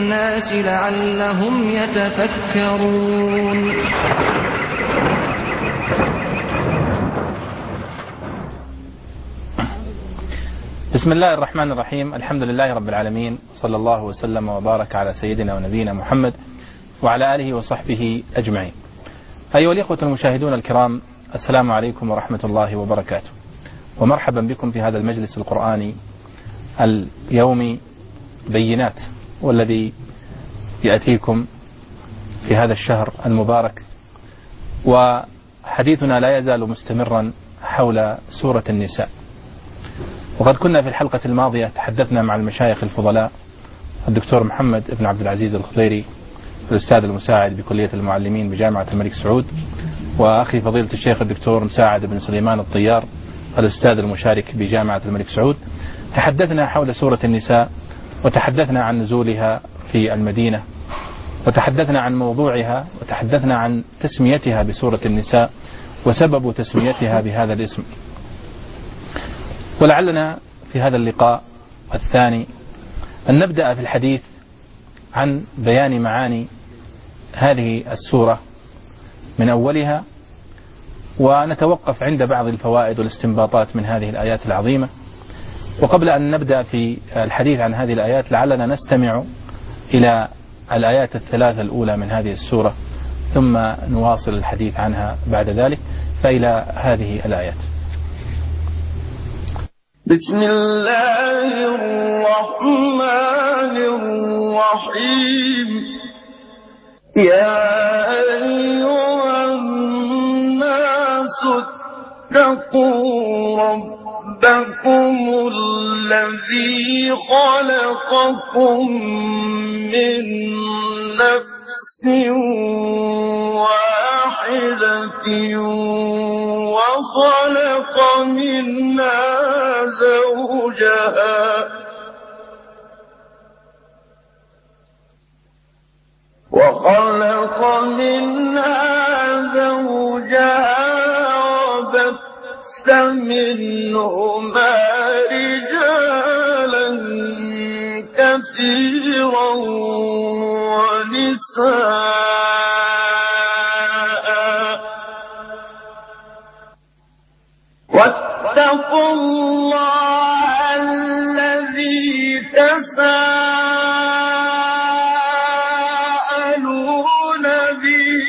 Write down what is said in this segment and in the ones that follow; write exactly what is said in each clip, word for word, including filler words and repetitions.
الناس لعلهم يتفكرون. بسم الله الرحمن الرحيم. الحمد لله رب العالمين، صلى الله وسلم وبارك على سيدنا ونبينا محمد وعلى آله وصحبه أجمعين. أيها الإخوة المشاهدون الكرام، السلام عليكم ورحمة الله وبركاته، ومرحبا بكم في هذا المجلس القرآني اليومي بينات، والذي يأتيكم في هذا الشهر المبارك. وحديثنا لا يزال مستمرا حول سورة النساء. وقد كنا في الحلقة الماضية تحدثنا مع المشايخ الفضلاء الدكتور محمد بن عبد العزيز الخضيري الأستاذ المساعد بكلية المعلمين بجامعة الملك سعود، وأخي فضيلة الشيخ الدكتور مساعد بن سليمان الطيار الأستاذ المشارك بجامعة الملك سعود. تحدثنا حول سورة النساء، وتحدثنا عن نزولها في المدينة، وتحدثنا عن موضوعها، وتحدثنا عن تسميتها بسورة النساء وسبب تسميتها بهذا الاسم. ولعلنا في هذا اللقاء الثاني أن نبدأ في الحديث عن بيان معاني هذه السورة من أولها، ونتوقف عند بعض الفوائد والاستنباطات من هذه الآيات العظيمة. وقبل أن نبدأ في الحديث عن هذه الآيات لعلنا نستمع إلى الآيات الثلاثة الأولى من هذه السورة، ثم نواصل الحديث عنها بعد ذلك. فإلى هذه الآيات. بسم الله الرحمن الرحيم. يا أيها الناس اتقوا ربكم الذي خلقكم من نفس واحدة وخلق منها زوجها وخلق منها زوجها وبث منهما رجالا كثيرا ونساء، واتقوا الله الذي تساءلون به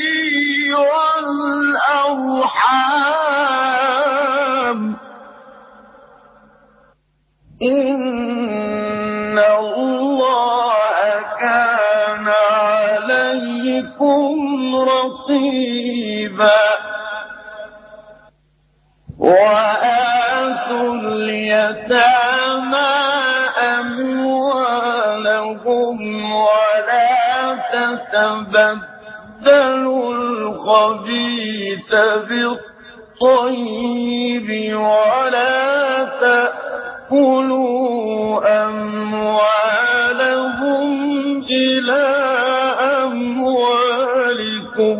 والأرحام، إن الله كان عليكم رقيبا. وآتوا اليتامى أموالهم ولا تتبدلوا الخبيث بالطيب ولا تأكلوا أموالهم إلى أموالكم،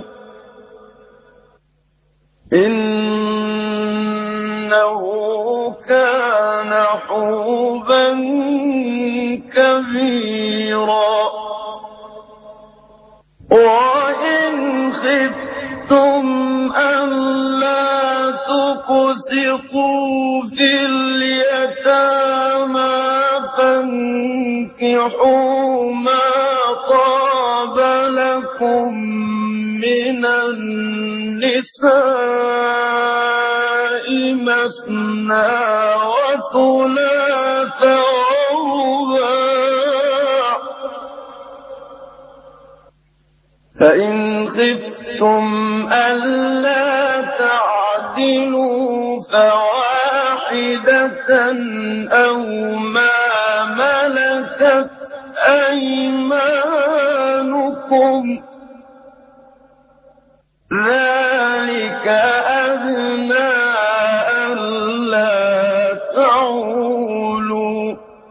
إنه كان حوبا كبيرا. وإن خفتم ألا تقسطوا في اليتامى فانكحوا ما طاب لكم من النساء مثنى وثلاث ورباع، فإن خفتم ألا تعدلوا فواحدة أو ما ملكت أيمانكم، ذلك أدنى ألا تعولوا.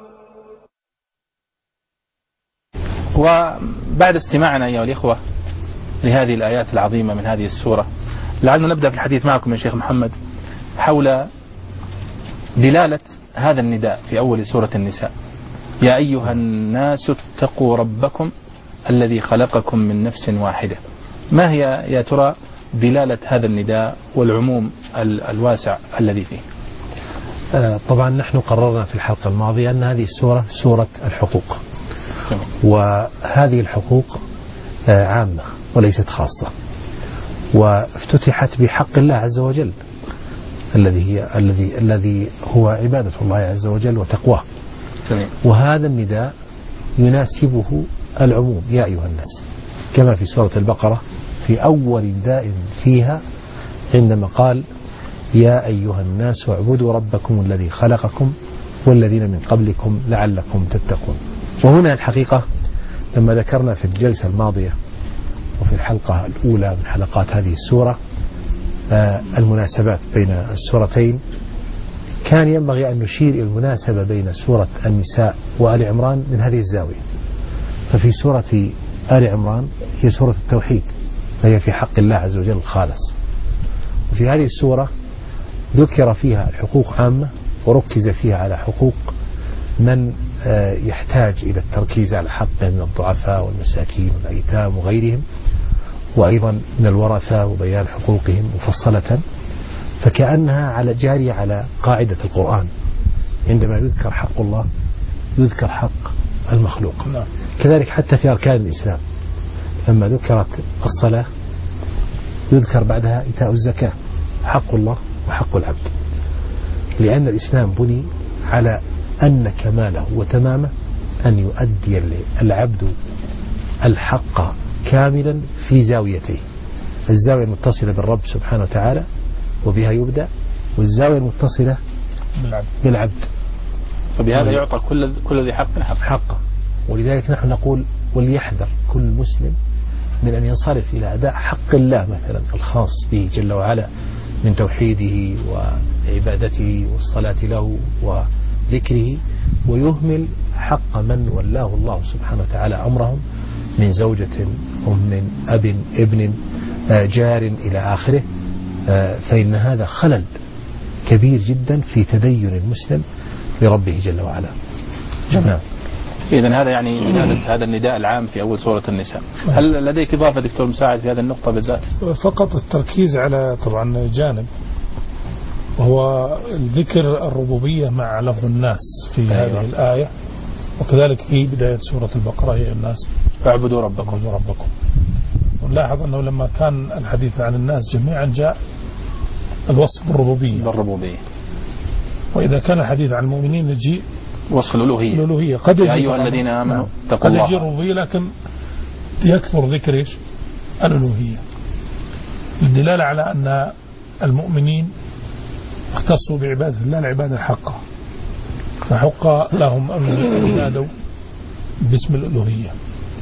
وبعد استماعنا أيها الإخوة لهذه الآيات العظيمة من هذه السورة، لعلنا نبدأ في الحديث معكم يا شيخ محمد حول دلالة هذا النداء في أول سورة النساء. يا أيها الناس اتقوا ربكم الذي خلقكم من نفس واحدة. ما هي يا ترى دلالة هذا النداء والعموم الواسع الذي فيه؟ طبعا نحن قررنا في الحلقة الماضية أن هذه السورة سورة الحقوق، وهذه الحقوق عامة وليست خاصة، وافتتحت بحق الله عز وجل الذي هي الذي الذي هو عبادة الله عز وجل وتقواه. وهذا النداء يناسبه العموم، يا أيها الناس، كما في سورة البقرة في أول نداء فيها عندما قال يا أيها الناس اعبدوا ربكم الذي خلقكم والذين من قبلكم لعلكم تتقون. وهنا الحقيقة لما ذكرنا في الجلسة الماضية وفي الحلقة الأولى من حلقات هذه السورة المناسبات بين السورتين، كان ينبغي أن نشير إلى المناسبة بين سورة النساء وآل عمران من هذه الزاوية. ففي سورة آل عمران هي سورة التوحيد، فهي في حق الله عز وجل الخالص، وفي هذه السورة ذكر فيها الحقوق عامة وركز فيها على حقوق من يحتاج إلى التركيز على حقه من الضعفاء والمساكين والأيتام وغيرهم، وأيضا من الورثة وبيان حقوقهم مفصلة، فكأنها على جارية على قاعدة القرآن، عندما يذكر حق الله يذكر حق المخلوق. كذلك حتى في أركان الإسلام لما ذكرت الصلاة يذكر بعدها إيتاء الزكاة، حق الله وحق العبد، لأن الإسلام بني على أن كماله وتمامه أن يؤدي العبد الحق كاملا في زاويته، الزاوية المتصلة بالرب سبحانه وتعالى وبها يبدأ، والزاوية المتصلة بالعبد, بالعبد. فبهذا يعطى كل كل ذي حق حق حقه. ولذلك نحن نقول وليحذر كل مسلم من أن ينصرف إلى أداء حق الله مثلا الخاص به جل وعلا من توحيده وعبادته والصلاة له وذكره، ويهمل حق من ولاه الله سبحانه وتعالى أمرهم من زوجة، أم، أب، ابن، جار إلى آخره. فإن هذا خلل كبير جدا في تدين المسلم لربه جل وعلا. نعم. إذن هذا يعني هذا النداء العام في أول سورة النساء. هل لديك إضافة دكتور مساعد في هذه النقطة بالذات؟ فقط التركيز على طبعا جانب، وهو الذكر الربوبية مع لفظ الناس في أيوة. هذه الآية، وكذلك في بداية سورة البقرة هي الناس فاعبدوا ربكم ربكم. ونلاحظ أنه لما كان الحديث عن الناس جميعا جاء الوصف بالربوبية بالربوبية، وإذا كان الحديث عن المؤمنين يجي وصف الألوهية. الألوهية قد يا أيها الذين آمنوا اتقوا الله، قد يجي الربوبية لكن يكثر ذكر إيش؟ الألوهية، للدلالة على أن المؤمنين اختصوا بعبادة الله العبادة الحقة، فحق لهم أن ينادوا باسم الألوهية.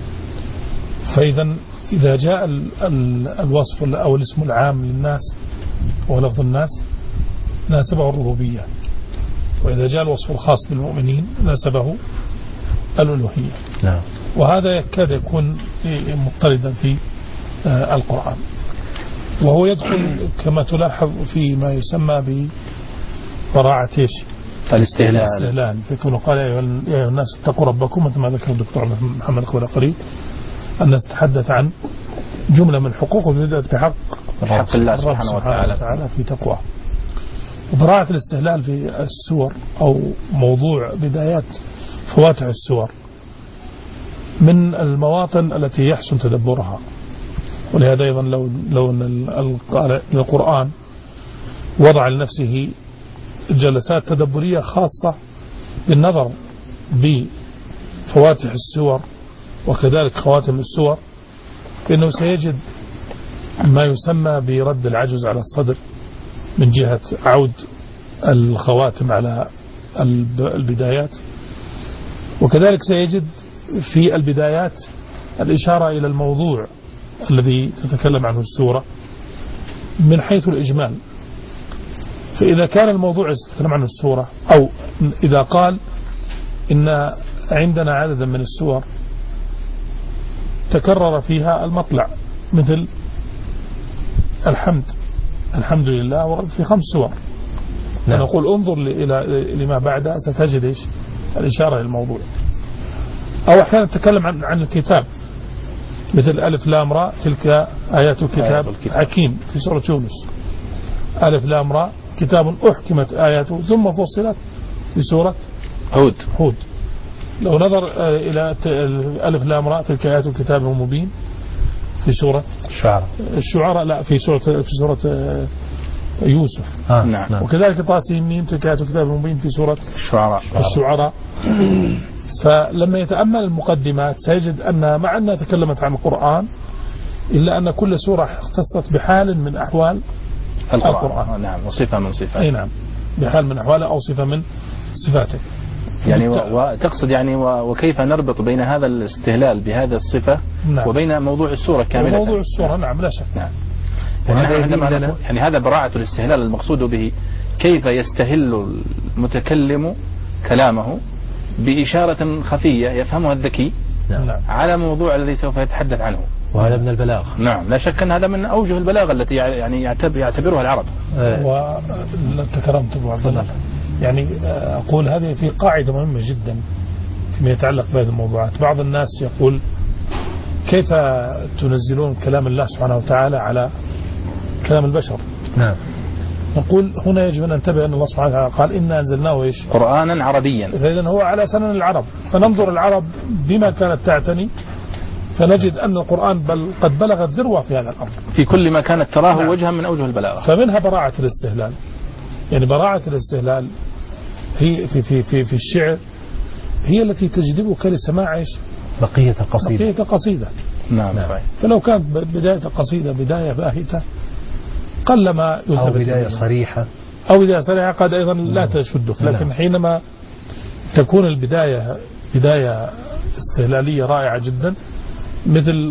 فإذا إذا جاء ال ال الوصف أو الاسم العام للناس ولفظ الناس ناسبه الربوبية، وإذا جاء الوصف الخاص بالمؤمنين ناسبه الألوهية. نعم. وهذا يكاد يكون مضطردا في القرآن، وهو يدخل كما تلاحظ في ما يسمى ببراعة ايش؟ الاستهلال. فيكون قال يا أيها الناس اتقوا ربكم، مثل ما ذكر الدكتور محمد قبل قليل، الناس تحدث عن جملة من حقوق وبدأت بحق حق الله سبحانه وتعالى. وتعالى في تقواه. وبراعة الاستهلال في السور أو موضوع بدايات فواتح السور من المواطن التي يحسن تدبرها، ولهذا أيضا لو لو أن القرآن وضع لنفسه جلسات تدبرية خاصة بالنظر بفواتح السور وكذلك خواتم السور، فإنه سيجد ما يسمى برد العجز على الصدر من جهة عود الخواتم على البدايات، وكذلك سيجد في البدايات الإشارة إلى الموضوع الذي تتكلم عنه السورة من حيث الإجمال. فإذا كان الموضوع تتكلم عنه السورة، أو إذا قال إن عندنا عددا من السور تكرر فيها المطلع مثل الحمد الحمد لله ورد في خمس سور، نقول انظر إلى لما بعدها ستجد إيش الإشارة للموضوع. أو أحيانا تتكلم عن عن الكتاب، مثل ألف لام را تلك آيات الكتاب حكيم في سورة يونس. ألف لام را كتاب أحكمت آياته ثم فصلت في سورة هود هود. لو نظر إلى ألف لام را تلك آيات الكتاب المبين في سورة الشعراء الشعراء لا في سورة في سورة يوسف. آه. نعم. وكذلك طاسين ميم تلك آيات الكتاب المبين في سورة الشعراء الشعراء. فلما يتأمل المقدمات سيجد أن مع أنها تكلمت عن القرآن إلا أن كل سورة اختصت بحال من أحوال القرآن, القرآن. نعم وصفة من صفاته. أي نعم بحال من أحواله أو صفة من صفاته. يعني وتقصد يعني وكيف نربط بين هذا الاستهلال بهذا الصفة نعم. وبين موضوع السورة كاملة. موضوع السورة نعم, نعم لا شك. نعم. يعني, يعني هذا براعة الاستهلال المقصود به كيف يستهل المتكلم كلامه بإشارة خفية يفهمها الذكي نعم. على موضوع الذي سوف يتحدث عنه. وهذا من البلاغة. نعم لا شك أن هذا من أوجه البلاغة التي يعني يعتبرها العرب. وتكرمت أبو عبد الله يعني أقول هذه في قاعدة مهمة جدا فيما يتعلق بهذه الموضوعات. بعض الناس يقول كيف تنزلون كلام الله سبحانه وتعالى على كلام البشر. نعم. نقول هنا يجب أن ننتبه أن الله سبحانه وتعالى قال إنا أنزلناه إيش قرآنا عربيا، فإذن هو على سنن العرب. فننظر العرب بما كانت تعتني فنجد أن القرآن بل قد بلغ الذروة في هذا الأمر في كل ما كانت تراه. نعم. وجها من أوجه البلاغة. فمنها براعة الاستهلال. يعني براعة الاستهلال هي في في في في الشعر هي التي تجذبك لسماع ايش بقية القصيدة. بقية القصيدة. نعم. نعم. فلو كانت بداية القصيدة بداية باهتة قلما أو بداية صريحة أو بداية صريحة قد أيضا لا تشدك. لكن نعم. حينما تكون البداية بداية استهلالية رائعة جدا مثل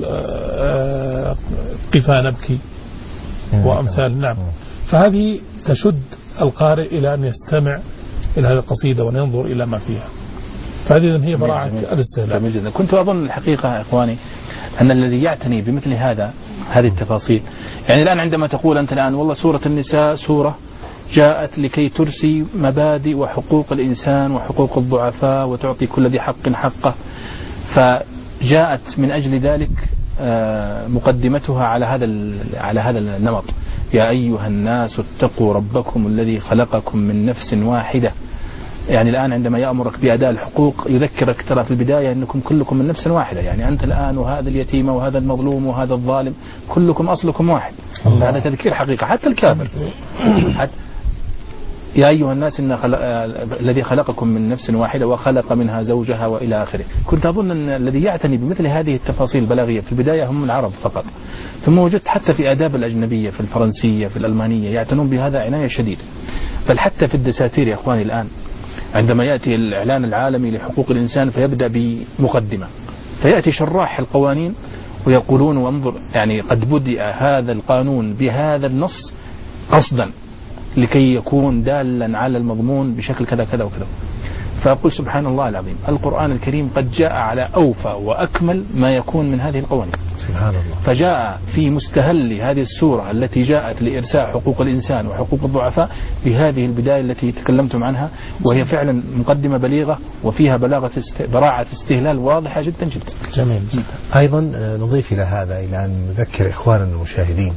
قفا نبكي وأمثال. نعم. فهذه تشد القارئ إلى أن يستمع إلى هذه القصيدة وأن ينظر إلى ما فيها. فهذه هي براعة الاستهلاك. كنت أظن الحقيقة يا إخواني أن الذي يعتني بمثل هذا هذه التفاصيل يعني الآن عندما تقول أنت الآن والله سورة النساء سورة جاءت لكي ترسي مبادئ وحقوق الإنسان وحقوق الضعفاء وتعطي كل ذي حق حقه، فجاءت من أجل ذلك مقدمتها على هذا على هذا النمط. يا أيها الناس اتقوا ربكم الذي خلقكم من نفس واحدة. يعني الآن عندما يأمرك بأداء الحقوق يذكرك ترى في البداية أنكم كلكم من نفس واحدة. يعني أنت الآن وهذا اليتيم وهذا المظلوم وهذا الظالم كلكم أصلكم واحد. هذا تذكير حقيقة حتى الكافر. حتى يا أيها الناس إن خلق... الذي خلقكم من نفس واحدة وخلق منها زوجها وإلى آخره. كنت أظن أن الذي يعتني بمثل هذه التفاصيل البلاغية في البداية هم العرب فقط، ثم وجدت حتى في آداب الأجنبية في الفرنسية في الألمانية يعتنون بهذا عناية شديدة. بل حتى في الدساتير يا أخواني الآن عندما يأتي الإعلان العالمي لحقوق الإنسان فيبدأ بمقدمة، فيأتي شراح القوانين ويقولون وانظر يعني قد بدأ هذا القانون بهذا النص قصدا لكي يكون دالا على المضمون بشكل كذا كذا وكذا. فأقول سبحان الله العظيم القرآن الكريم قد جاء على أوفى وأكمل ما يكون من هذه القوانين. سبحان الله. فجاء في مستهل هذه السورة التي جاءت لإرساء حقوق الإنسان وحقوق الضعفاء بهذه البداية التي تكلمتم عنها، وهي فعلا مقدمة بليغة وفيها بلاغة است... براعة استهلال واضحة جدا جدا. جميل جدا. أيضا نضيف إلى هذا إلى أن نذكر إخواننا المشاهدين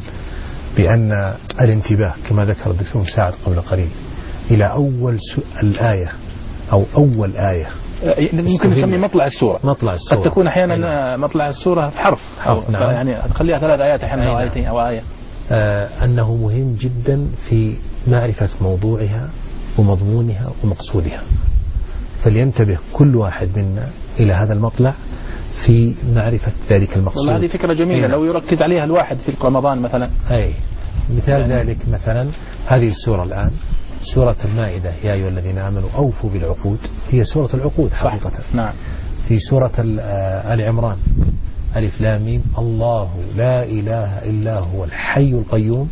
بأن الانتباه كما ذكر الدكتور مساعد قبل قليل إلى أول الآية أو أول آية ممكن نسمي مطلع السورة. مطلع السورة قد تكون أحيانا أيضا. مطلع السورة في حرف أو نعم. يعني تخليها ثلاث آيات أحيانا أو آيتين أو آية. آه أنه مهم جدا في معرفة موضوعها ومضمونها ومقصودها، فلينتبه كل واحد منا إلى هذا المطلع في معرفة ذلك المقصود. والله هذه فكرة جميلة. لو يركز عليها الواحد في رمضان مثلا. أي مثال يعني ذلك مثلا هذه السورة الآن سورة المائدة يا أيها الذين آمنوا أوفوا بالعقود، هي سورة العقود حقيقة. نعم. في سورة آل عمران ألف لام ميم الله لا إله إلا هو الحي القيوم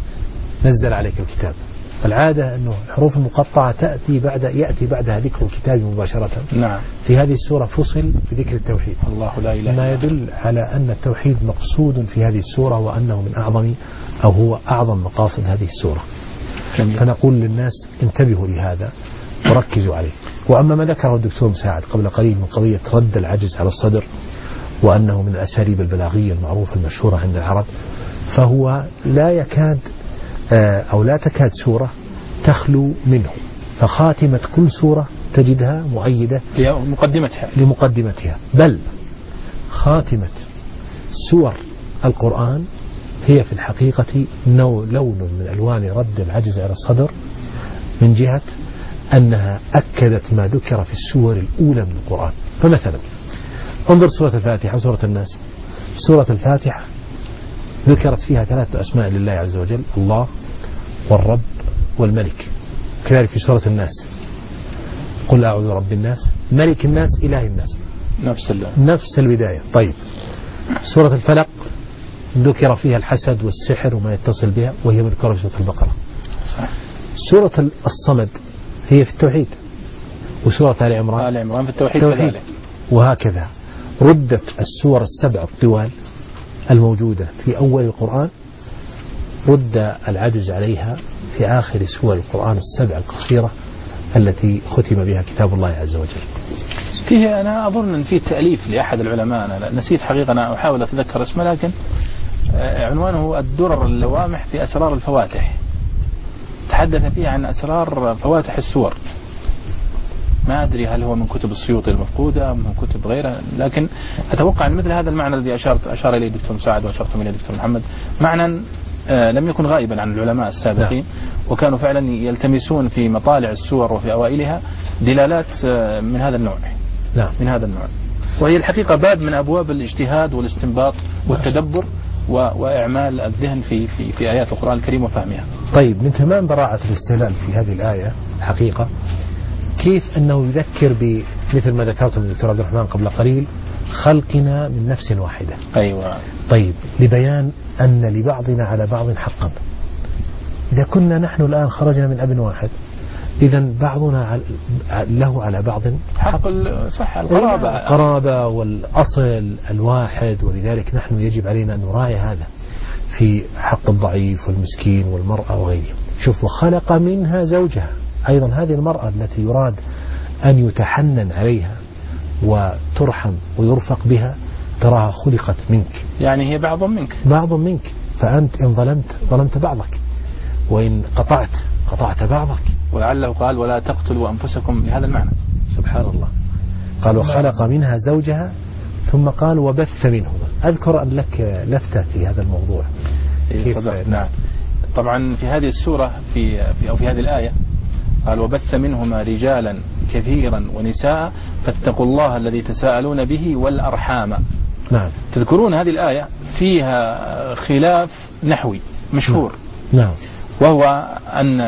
نزل عليك الكتاب. العادة أنه الحروف المقطعة تأتي بعد يأتي بعدها ذكر الكتاب مباشرة. نعم. في هذه السورة فصل بذكر التوحيد. الله لا إله ما يدل على أن التوحيد مقصود في هذه السورة وأنه من أعظم أو هو أعظم مقاصد هذه السورة. جميل. فنقول للناس انتبهوا لهذا وركزوا عليه. وأما ما ذكره الدكتور مساعد قبل قليل من قضية رد العجز على الصدر وأنه من الأساليب البلاغية المعروفة المشهورة عند العرب، فهو لا يكاد أو لا تكاد سورة تخلو منه، فخاتمة كل سورة تجدها مؤيدة لمقدمتها لمقدمتها بل خاتمة سور القرآن هي في الحقيقة لون من ألوان رد العجز على الصدر، من جهة أنها أكدت ما ذكر في السور الأولى من القرآن. فمثلا انظر سورة الفاتحة وسورة الناس. سورة الفاتحة ذكرت فيها ثلاثة أسماء لله عز وجل: الله والرب والملك. كذلك في سورة الناس: قل أعوذ برب الناس ملك الناس إله الناس. نفس الله نفس البداية. طيب سورة الفلق ذكر فيها الحسد والسحر وما يتصل بها، وهي مذكورة في سورة البقرة. صح. سورة الصمد هي في التوحيد، وسورة آل عمران آل عمران في التوحيد كذلك. وهكذا ردت السور السبع الطوال الموجودة في أول القرآن، رد العجز عليها في آخر سور القرآن السبع القصيرة التي ختم بها كتاب الله عز وجل. فيه أنا أظن أن فيه تأليف لأحد العلماء، أنا نسيت حقيقة، أنا أحاول أتذكر اسمه، لكن عنوانه الدرر اللوامح في أسرار الفواتح. تحدث فيه عن أسرار فواتح السور. ما أدري هل هو من كتب السيوطي المفقودة أم من كتب غيرها، لكن أتوقع أن مثل هذا المعنى الذي أشارت أشار إليه الدكتور مساعد وأشرت إليه الدكتور محمد معنى لم يكن غائبا عن العلماء السابقين، وكانوا فعلا يلتمسون في مطالع السور وفي أوائلها دلالات من هذا النوع. نعم. من هذا النوع، وهي الحقيقة باب من أبواب الاجتهاد والاستنباط والتدبر وإعمال الذهن في في في آيات القرآن الكريم وفهمها. طيب من تمام براعة الاستهلال في هذه الآية الحقيقة كيف أنه يذكر بمثل ما ذكرته من الدكتور عبد الرحمن قبل قليل: خلقنا من نفس واحدة. أيوة. طيب لبيان أن لبعضنا على بعض حقا. إذا كنا نحن الآن خرجنا من أب واحد، إذا بعضنا له على بعض حق. صح. القرابة القرابة والأصل الواحد، ولذلك نحن يجب علينا أن نراعي هذا في حق الضعيف والمسكين والمرأة وغيرهم. شوف: وخلق منها زوجها. أيضا هذه المرأة التي يراد أن يتحنن عليها وترحم ويرفق بها، تراها خلقت منك، يعني هي بعض منك بعض منك، فأنت إن ظلمت ظلمت بعضك، وإن قطعت قطعت بعضك. ولعله قال: ولا تقتلوا أنفسكم، بهذا المعنى. سبحان الله. قال: وخلق منها زوجها، ثم قال: وبث منهما. أذكر أن لك لفتة في هذا الموضوع. كيف؟ نعم. طبعا في هذه السورة في, في أو في هذه الآية قال: وبث منهما رجالا كثيرا ونساء فاتقوا الله الذي تساءلون به والأرحام. نعم. تذكرون هذه الآية فيها خلاف نحوي مشهور. نعم. وهو أن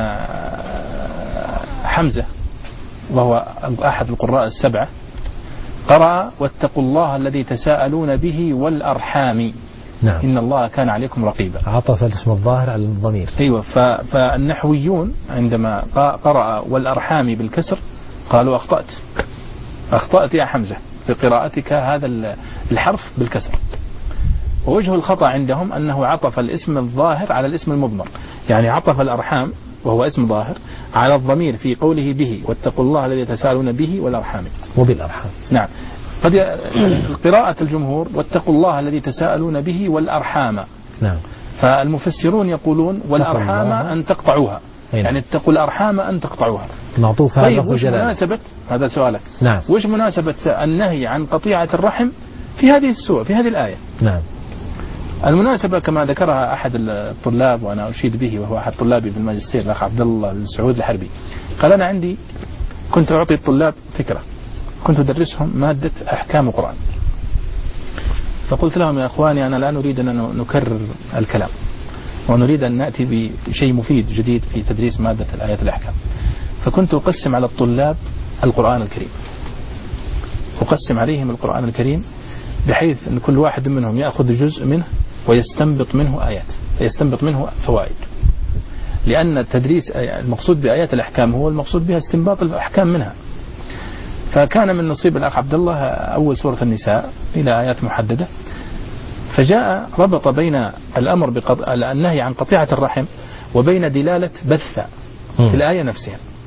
حمزة وهو أحد القراء السبعة قرأ: واتقوا الله الذي تساءلون به والأرحام. نعم. إن الله كان عليكم رقيبا. عطف الاسم الظاهر على الضمير. أيوة. فالنحويون عندما قرأ والأرحام بالكسر قالوا: أخطأت أخطأت يا حمزة في قراءتك هذا الحرف بالكسر. ووجه الخطأ عندهم أنه عطف الاسم الظاهر على الاسم المضمر، يعني عطف الأرحام وهو اسم ظاهر على الضمير في قوله به: واتقوا الله الذي تساءلون به والأرحام. وبالأرحام. نعم. قد قراءة الجمهور: واتقوا الله الذي تساءلون به والأرحام. نعم. فالمفسرون يقولون: والأرحام أن تقطعوها. أين؟ يعني اتقوا الأرحام أن تقطعوها. معطوف. طيب وش مناسبة هذا سؤالك؟ نعم. وش مناسبة النهي عن قطيعة الرحم في هذه السورة في هذه الآية؟ نعم. المناسبة كما ذكرها أحد الطلاب وأنا أشيد به، وهو أحد طلابي بالماجستير الأخ عبد الله بن سعود الحربي، قال: أنا عندي كنت أعطي الطلاب فكرة، كنت أدرسهم مادة أحكام القرآن، فقلت لهم: يا أخواني أنا لا نريد أن نكرر الكلام، ونريد أن نأتي بشيء مفيد جديد في تدريس مادة الآيات الأحكام. فكنت أقسم على الطلاب القرآن الكريم، أقسم عليهم القرآن الكريم بحيث أن كل واحد منهم يأخذ جزء منه ويستنبط منه آيات، يستنبط منه فوائد، لأن التدريس المقصود بآيات الأحكام هو المقصود بها استنباط الأحكام منها. فكان من نصيب الأخ عبد الله أول سورة النساء إلى آيات محددة، فجاء ربط بين الأمر بقط... النهي عن قطيعة الرحم وبين دلالة بث في الآية نفسها.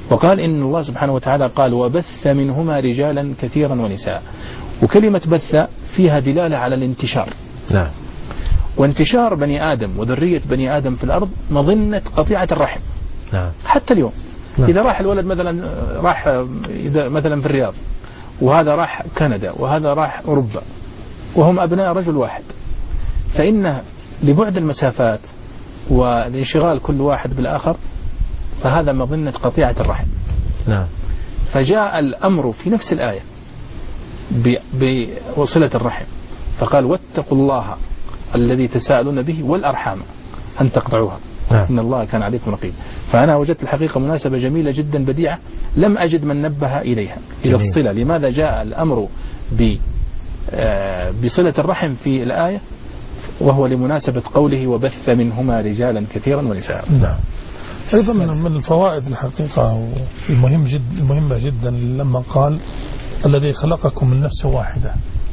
وقال إن الله سبحانه وتعالى قال وبث منهما رجالا كثيرا ونساء، وكلمة بث فيها دلالة على الانتشار. نعم. وانتشار بني آدم وذرية بني آدم في الأرض مظنة قطيعة الرحم. نعم. حتى اليوم. نعم. إذا راح الولد مثلا راح إذا مثلا في الرياض، وهذا راح كندا، وهذا راح أوروبا، وهم أبناء رجل واحد، فإن لبعد المسافات والانشغال كل واحد بالآخر فهذا مظنة قطيعة الرحم. نعم. فجاء الأمر في نفس الآية بوصلة الرحم، فقال واتقوا الله الذي تساءلون به والأرحام أن تقطعوها. نعم. إن الله كان عليكم رقيب. فأنا وجدت الحقيقة مناسبة جميلة جدا بديعة لم أجد من نبه إليها إلى الصلة. لماذا جاء الأمر بصلة الرحم في الآية وهو لمناسبة قوله وبث منهما رجالا كثيرا ونساء. نعم. أيضا من الفوائد الحقيقة المهم جد المهمة جدا لما قال الذي خلقكم من نفس واحدة،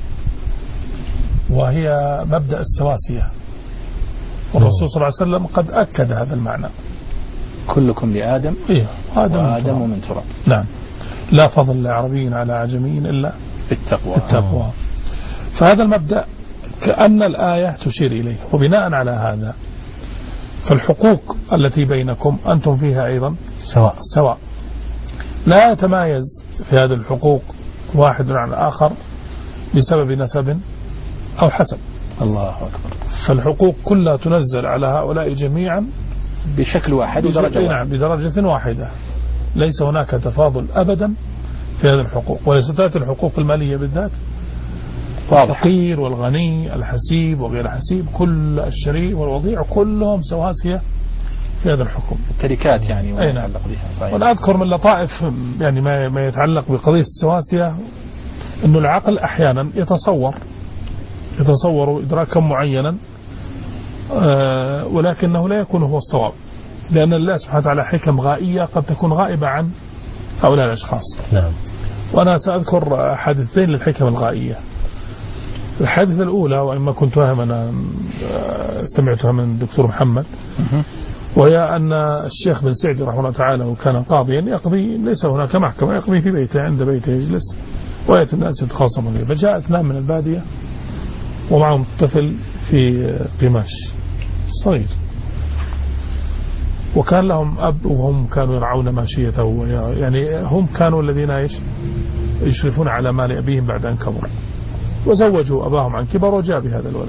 وهي مبدأ السواسية، والرسول صلى الله عليه وسلم قد أكد هذا المعنى. كلكم لآدم إيه آدم وآدم من تراب. نعم. لا فضل لعربي على عجمي إلا بالتقوى. بالتقوى. فهذا المبدأ كأن الآية تشير إليه، وبناء على هذا فالحقوق التي بينكم أنتم فيها أيضا سواء سواء لا يتمايز في هذه الحقوق واحد عن الآخر بسبب نسب أو حسب. الله أكبر. فالحقوق كلها تنزل على هؤلاء جميعا بشكل واحد ودرجة واحدة. نعم بدرجة واحدة، ليس هناك تفاضل أبدا في هذه الحقوق. وليست الحقوق المالية بالذات، الفقير والغني الحسيب وغير حسيب كل الشريك والوضيع كلهم سواسية في هذا الحكم. التركات يعني وما يتعلق بها. وأنا أذكر من لطائف يعني ما ما يتعلق بقضية السواسية أنه العقل أحيانا يتصور يتصور إدراكا معينا آه ولكنه لا يكون هو الصواب، لأن الله سبحانه وتعالى حكم غائية قد تكون غائبة عن هؤلاء الأشخاص. نعم. وأنا سأذكر حادثتين للحكم الغائية. الحادثة الأولى وإما كنت وهم أنا سمعتها من الدكتور محمد، وهي أن الشيخ بن سعدي رحمه الله تعالى وكان قاضيا يقضي، ليس هناك محكمة، يقضي في بيته عند بيته يجلس ويأتي الناس يتخاصمون فيه. فجاء اثنان من البادية ومعهم طفل في قماش صغير، وكان لهم أب وهم كانوا يرعون ماشيته، يعني هم كانوا الذين يشرفون على مال أبيهم بعد أن كبر، وزوجوا أباهم عن كبر وجاء بهذا الولد.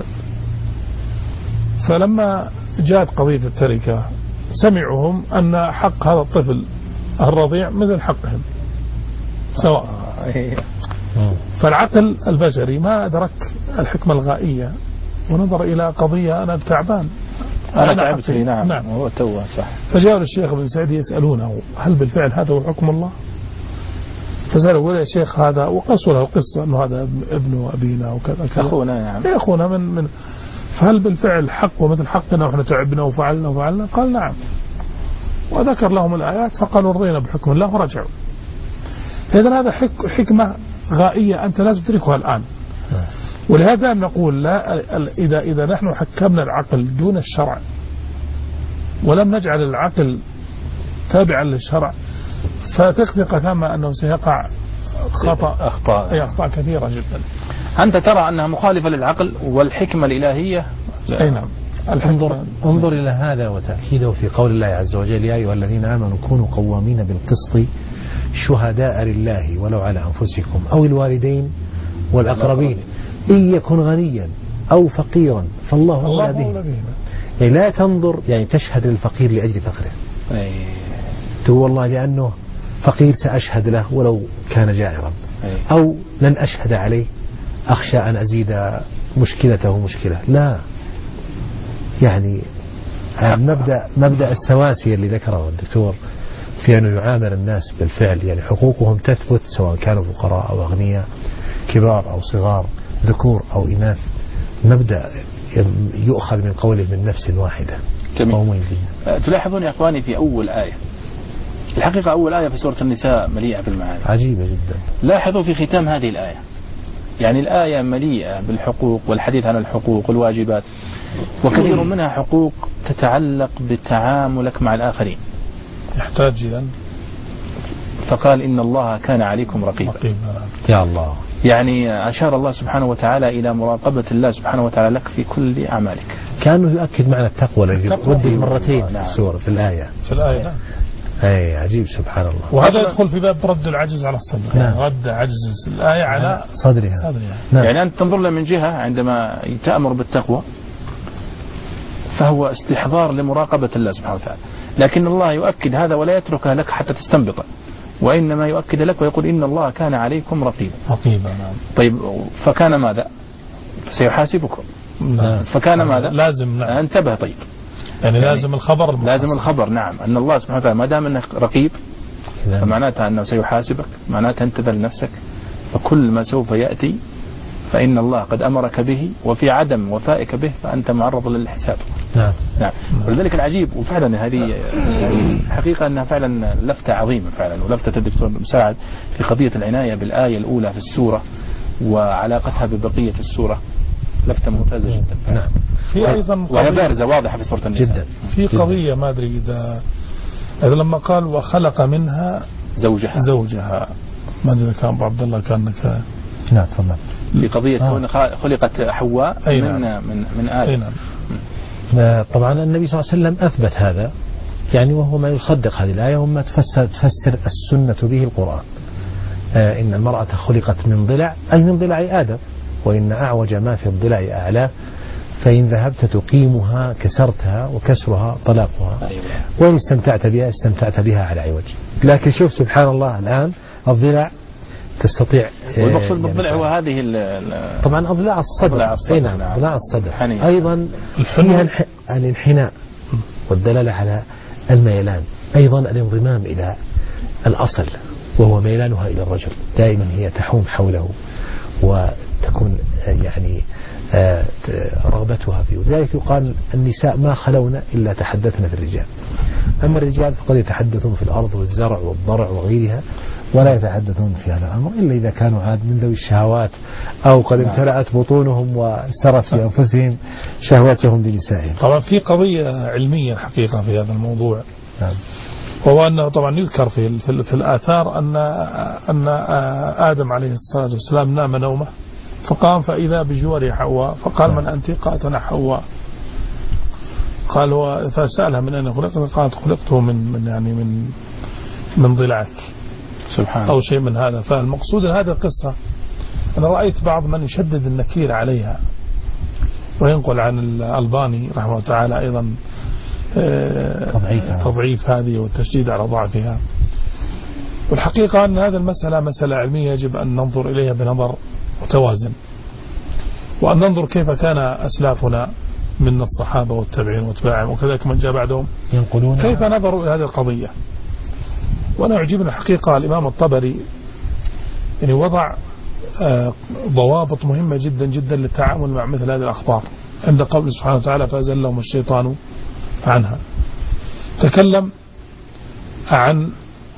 فلما جاءت قضية التركة سمعهم أن حق هذا الطفل الرضيع مثل حقهم سواء. فالعقل البشري ما أدرك الحكمة الغائية ونظر إلى قضية أنا تعبان أنا تعبت. نعم. نعم هو توه صح. فجاءوا للشيخ بن سعيد يسألونه هل بالفعل هذا هو حكم الله؟ فسألوا يا شيخ هذا، وقصوا له القصة أنه هذا ابن أبينا وكذا كذا أخونا. نعم. أخونا من من فهل بالفعل حق ومثل حقنا ونحن تعبنا وفعلنا وفعلنا؟ قال نعم. وذكر لهم الآيات فقالوا رضينا بحكم الله ورجعوا. فإذا هذا حك حكمة غائية أنت لا تدركها الآن. ولهذا نقول لا إذا إذا نحن حكمنا العقل دون الشرع ولم نجعل العقل تابعا للشرع فتثق ثم أنه سيقع خطأ أخطاء أي أخطاء كثيرة جدا. أنت ترى أنها مخالفة للعقل والحكمة الإلهية. أي نعم. انظر انظر إلى هذا وتأكيده في قول الله عز وجل يا أيها الذين آمنوا كونوا قوامين بالقسط شهداء لله ولو على أنفسكم أو الوالدين والأقربين إن يكن غنيا أو فقيرا فالله أولى به. يعني لا تنظر يعني تشهد للفقير لأجل فقره. تقول والله لأنه فقير سأشهد له ولو كان جائرا، أو لن أشهد عليه أخشى أن أزيد مشكلته مشكلة. لا، يعني مبدأ مبدأ السواسية اللي ذكره الدكتور في أنه يعامل الناس بالفعل، يعني حقوقهم تثبت سواء كانوا فقراء أو أغنياء، كبار أو صغار، ذكور أو إناث، مبدأ يؤخذ من قوله من نفس واحدة. جميل. تلاحظون يا أخواني في أول آية، الحقيقة أول آية في سورة النساء مليئة بالمعاني عجيبة جدا. لاحظوا في ختام هذه الآية، يعني الآية مليئة بالحقوق والحديث عن الحقوق والواجبات، وكثير منها حقوق تتعلق بتعاملك مع الآخرين، يحتاج إلى فقال إن الله كان عليكم رقيبا. يا الله. يعني أشار الله سبحانه وتعالى إلى مراقبة الله سبحانه وتعالى لك في كل أعمالك. كانه يؤكد معنى التقوى الذي ردد مرتين نعم. في السورة في الآية في الآية نعم. أي عجيب سبحان الله. وهذا يدخل في باب رد العجز على الصدر. نعم. رد عجز الآية على صدرها, صدرها. نعم. يعني أنت تنظر له من جهة عندما تأمر بالتقوى فهو استحضار لمراقبة الله سبحانه وتعالى، لكن الله يؤكد هذا ولا يتركها لك حتى تستنبطه، وإنما يؤكد لك ويقول إن الله كان عليكم رقيبا. رقيبا نعم. طيب فكان ماذا؟ سيحاسبكم. نعم. فكان ماذا؟ لازم نعم. انتبه. طيب يعني, يعني لازم الخبر المحاسب. لازم الخبر نعم، أن الله سبحانه وتعالى ما دام أنه رقيب فمعناتها أنه سيحاسبك، معناتها انتبه لنفسك، فكل ما سوف يأتي فإن الله قد أمرك به، وفي عدم وفائك به فأنت معرض للحساب. نعم. نعم. ولذلك العجيب وفعلا هذه حقيقة أنها فعلا لفتة عظيمة فعلا، ولفتة الدكتور مساعد في قضية العناية بالآية الأولى في السورة وعلاقتها ببقية السورة، لفتة ممتازة جدا. نعم. في أيضا وهي بارزة واضحة في سورة النساء جدا. في قضية ما أدري إذا إذا لما قال وخلق منها زوجها زوجها ما أدري كان أبو عبد الله كان لك. نعم تفضل. في قضية كون خلقت حواء من من من آدم. طبعا النبي صلى الله عليه وسلم أثبت هذا، يعني وهو ما يصدق هذه الآية وما تفسر, تفسر السنة به القرآن. آه إن المرأة خلقت من ضلع أي من ضلع آدم، وإن أعوج ما في الضلع أعلاه، فإن ذهبت تقيمها كسرتها وكسرها طلاقها، وإن استمتعت بها استمتعت بها على عوج. لكن شوف سبحان الله الآن الضلع تستطيع. والمقصود بالضلع هو هذه طبعا أضلاع الصدر. الصدر. نعم أضلاع الصدر. حنية. أيضا فيها الانحناء والدلالة على الميلان، أيضا الانضمام إلى الأصل وهو ميلانها إلى الرجل، دائما هي تحوم حوله وتكون يعني رغبتها فيه. ولذلك يقال النساء ما خلونا إلا تحدثنا في الرجال، أما الرجال فقد يتحدثون في الأرض والزرع والضرع وغيرها، ولا يتحدثون في هذا الأمر إلا إذا كانوا عاد من ذوي الشهوات أو قد امتلأت بطونهم وسرت في أنفسهم شهواتهم بنسائهم. طبعا في قضية علمية حقيقة في هذا الموضوع. نعم. وهو أنه طبعا يذكر في في, في الآثار أن أن آدم عليه الصلاة والسلام نام نومه فقام فإذا بجوار حواء فقال من أنت؟ قالت أنا حواء. قال هو فسألها من أين خلقت؟ قالت خلقته من من يعني من من ضلعك سبحان أو شيء من هذا. فالمقصود من هذه القصة أنا رأيت بعض من يشدد النكير عليها، وينقل عن الألباني رحمه الله تعالى أيضا تضعيف هذه والتشديد على ضعفها. والحقيقة أن هذه المسألة مسألة علمية يجب أن ننظر إليها بنظر متوازن، وأن ننظر كيف كان أسلافنا من الصحابة والتابعين واتباعهم وكذلك من جاء بعدهم ينقلون كيف نظروا إلى هذه القضية. وأنا يعجبني الحقيقة الإمام الطبري يعني وضع ضوابط مهمة جدا جدا للتعامل مع مثل هذه الأخبار عند قول سبحانه وتعالى فأزلهم الشيطان عنها. تكلم عن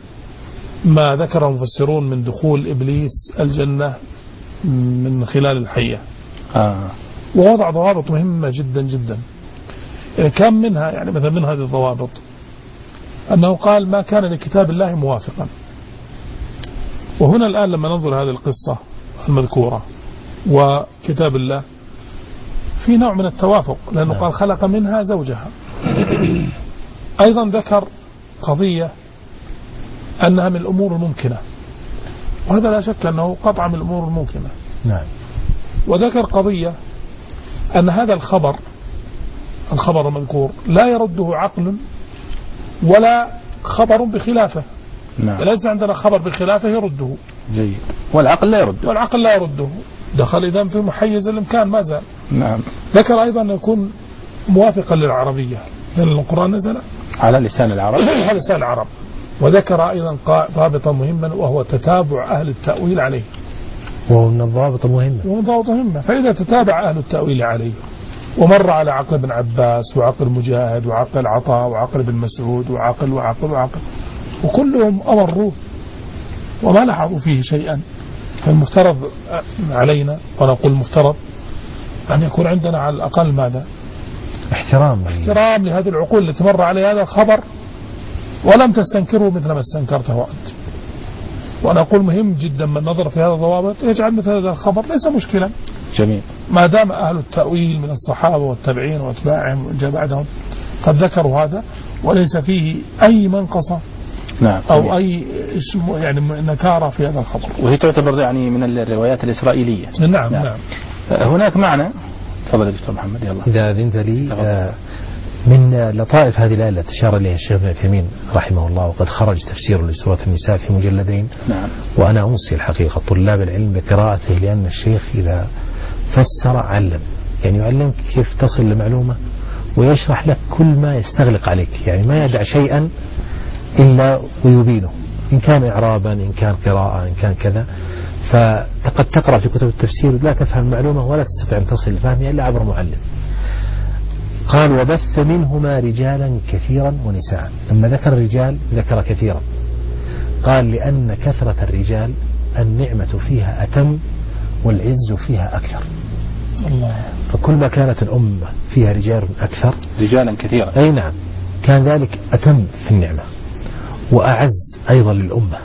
ما ذكر المفسرون من دخول إبليس الجنة من خلال الحية. آه. ووضع ضوابط مهمة جدا جدا. يعني كم منها يعني مثلا من هذه الضوابط أنه قال ما كان لكتاب الله موافقا. وهنا الآن لما ننظر هذه القصة المذكورة وكتاب الله في نوع من التوافق، لأنه قال خلق منها زوجها. أيضا ذكر قضية أنها من الأمور الممكنة، وهذا لا شك أنه قطعا من الأمور الممكنة. نعم. وذكر قضية أن هذا الخبر الخبر المذكور لا يرده عقل ولا خبر بخلافه. نعم. ليس عندنا خبر بخلافه يرده. جيد. والعقل لا يرده. والعقل لا يرده. دخل إذن في محيز الإمكان ما زال. نعم. ذكر أيضا أن يكون موافقا للعربية، لأن القرآن نزل على لسان العرب. على لسان العرب. وذكر أيضا ضابطا مهما وهو تتابع أهل التأويل عليه. وهو من الضوابط المهمة. وهو ضابط مهمة. فإذا تتابع أهل التأويل عليه ومر على عقل ابن عباس وعقل مجاهد وعقل عطاء وعقل ابن مسعود وعقل وعقل وعقل وكلهم أمروا وما لاحظوا فيه شيئا، فالمفترض علينا ونقول المفترض أن يكون عندنا على الأقل ماذا؟ احترام احترام لهذه العقول التي مر عليها هذا الخبر ولم تستنكره مثل ما استنكرته أنت. وأنا أقول مهم جدا من نظر في هذا الضوابط يجعل مثل هذا الخبر ليس مشكلا. جميل. ما دام أهل التأويل من الصحابة والتابعين واتباعهم جاء بعدهم قد ذكروا هذا وليس فيه أي منقصة نعم. أو أي اسم يعني نكارة في هذا الخبر. وهي تعتبر يعني من الروايات الإسرائيلية. نعم نعم, نعم. هناك معنى. تفضل يا دكتور محمد. يلا. إذا أذنت لي آه من لطائف هذه الآية التي أشار إليها الشيخ ابن عثيمين رحمه الله وقد خرج تفسير لسورة النساء في مجلدين. نعم. وأنا أوصي الحقيقة طلاب العلم بقراءته لأن الشيخ إذا فسر علم يعني يعلمك كيف تصل لمعلومة ويشرح لك كل ما يستغلق عليك يعني ما يدع شيئا إلا ويبينه إن كان إعرابا إن كان قراءة إن كان كذا. فقد تقرأ في كتب التفسير لا تفهم المعلومة ولا تستطيع أن تصل لفهمها إلا عبر معلم. قال وبث منهما رجالا كثيرا ونساء. لما ذكر الرجال ذكر كثيرا قال لأن كثرة الرجال النعمة فيها أتم والعز فيها أكثر. الله. فكل ما كانت الأمة فيها رجال أكثر رجالا كثيرا أي نعم كان ذلك أتم في النعمة وأعز أيضا للأمة.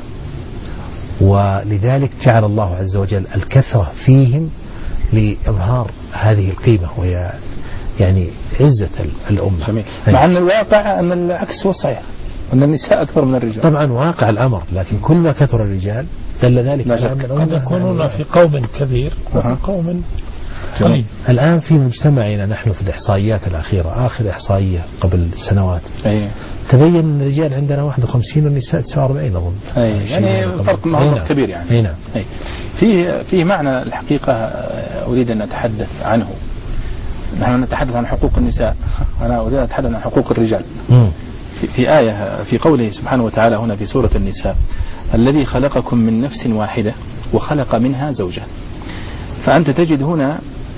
ولذلك جعل الله عز وجل الكثرة فيهم لإظهار هذه القيمة وهي يعني عزة الأمة. جميل. مع أن الواقع أن العكس هو الصحيح أن النساء أكثر من الرجال. طبعا واقع الأمر لكن كل ما كثر الرجال دل ذلك على أن قد يكونون في قوم كثير وفي قوم قليل. الآن في مجتمعنا نحن في الإحصائيات الأخيرة آخر إحصائية قبل سنوات أيه. تبين أن الرجال عندنا واحد وخمسين والنساء تسعة وأربعين أظن. أيه. يعني فرق مهارة كبير يعني. أي نعم. أيه. فيه فيه معنى الحقيقة أريد أن أتحدث عنه. نحن نتحدث عن حقوق النساء أنا أريد أن أتحدث عن حقوق الرجال. م. في, في آية في قوله سبحانه وتعالى هنا في سورة النساء الذي خلقكم من نفس واحدة وخلق منها زوجها. فأنت تجد هنا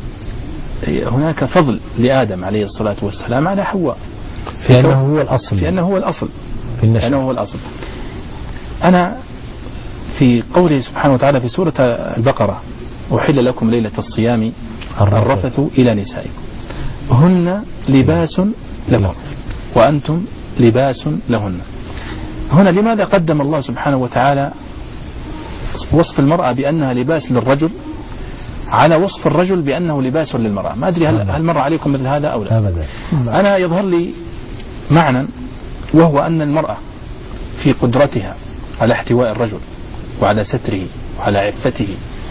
هناك فضل لآدم عليه الصلاة والسلام على حواء لأنه هو الأصل لأنه هو الأصل في النشأ. لأنه هو الأصل. أنا في قوله سبحانه وتعالى في سورة البقرة أحل لكم ليلة الصيام الرفث إلى نسائكم هن لباس لكم وأنتم لباس لهن. هنا لماذا قدم الله سبحانه وتعالى وصف المرأة بأنها لباس للرجل على وصف الرجل بأنه لباس للمرأة؟ ما أدري هل, هل مر عليكم مثل هذا أو لا؟ أبدا. أنا يظهر لي معنى وهو أن المرأة في قدرتها على احتواء الرجل وعلى ستره وعلى عفته